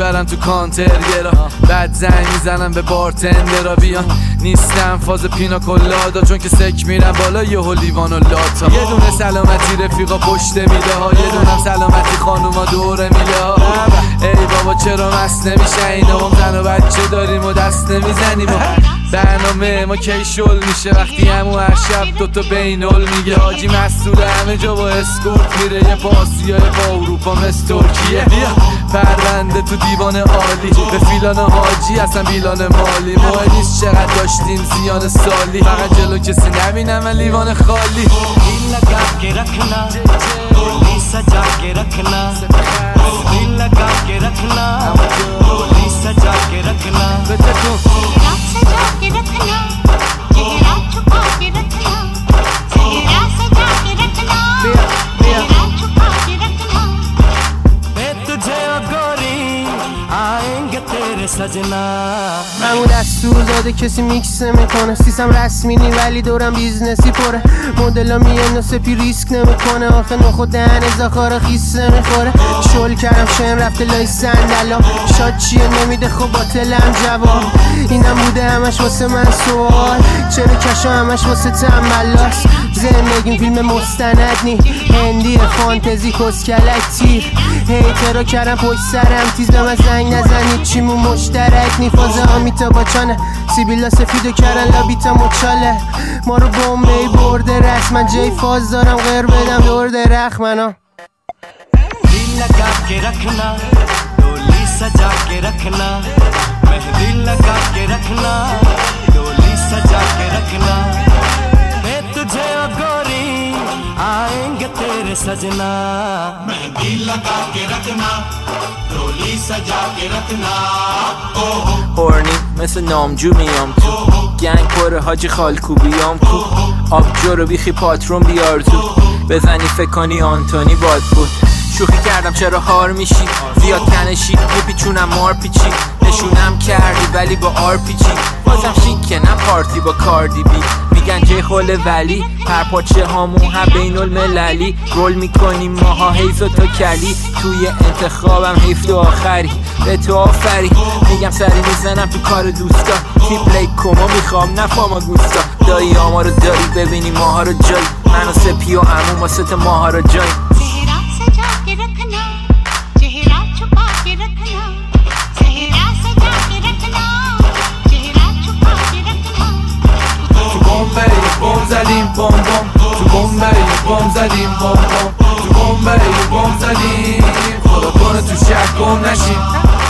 میبرم تو کانتر گرا، بعد زنگ میزنم به بارتندرا بیان. نیستم فاز پینا کلادا چون که سک میرم بالا یهو لیوان و لاتا. یه دونه سلامتی رفیقا پشت میله ها، یه دونم سلامتی خانوما دوره میله ها. ای بابا چرا مست نمیشه اینا، ما زن و بچه داریم و دست نمیزنیم. برنامه ما کی شل میشه وقتی همون هر شب دوتا بینول میگه. حاجی مسئول همه جا با اسکورت میره، یه پاسیای با اروپا مثل ترکیه. پرونده تو دیوان عالی به فیلان حاجی اصلا بیلان مالی. مهم نیست چقدر داشتیم زیان سالی، فقط جلو کسی نبینم و لیوان خالی. दिल लगा के रखना डोली सजा के रखना दिल लगा के रखना डोली सजा के रखना चेहरा सजा के रखना चेहरा छुपा के रखना चेहरा सजा के रखना चेहरा छुपा के रखना मैं तुझे ओ गोरी आएंगे तेरे सजना. همون دستور داده کسی میکس نمیکنه، سیستم رسمی نی ولی دورم بیزنسی پره. مدلا میان سپی ریسک نمیکنه، آخه نخود دهن زاخارا خیس نمیخوره. شل کردم شم رفته لای صندلا، شاد چیه نمیده خب باطلم جواب. اینم بوده همش واسه من سوال، چرا کشا همش واسه تنبلاست. زندگیم فیلم مستند نی هندی فانتزی کسکلک تیر. هیترا کردم پشت سرم تیز به من زنگ نزنید چیمون مشترک نی. فازه آمیتا باچانه سیبیلا سفیدو کردن لابیتا مچاله. ما رو بومبی برده رسم، من جای فاز دارم غیر بدم دور درخ منا. दिल लगा के रखना डोली सजा के रखना मेहंदी लगा के रखना डोली सजा के रखना. मैं तुझे ओ गोरी आएंगे तेरे सजना. मेहंदी लगा के रखना डोली सजा के रखना. هورنی مثل نامجو میام تو گنگ پره حاجی خالکوبیام تو. آبجو رو بیخی پاترون بیار تو، بزنی فکر کنی آنتونی باد بود. شوخی کردم چرا هار میشی زیاد تنشی، میپیچونم مار پیچی. نشونم کردی ولی با آر پیچی، بازم شیکه نه پارتی با کاردی بی. میگن جای خول ولی پرپاچه هامون هم بین المللی. رول میکنیم ماها حیف و تا کلی، توی انتخابم حیف تو آخری به تو آفری. میگم سری میزنم تو کار دوستا، تیپ کما میخوام نفاما گوستا. دایی آما رو داری ببینی ماها رو جای، من و سپی و عموم و ست ماها رو جای. चेहरा सजा के रखना चेहरा छुपा के रखना चेहरा सजा के रखना चेहरा छुपा के रखना. تو بمبئی بم زدیم بم بم، تو بمبئی بم زدیم بم بم، تو بمبئی بم زدیم. خدا کنه تو شهر گم نشیم.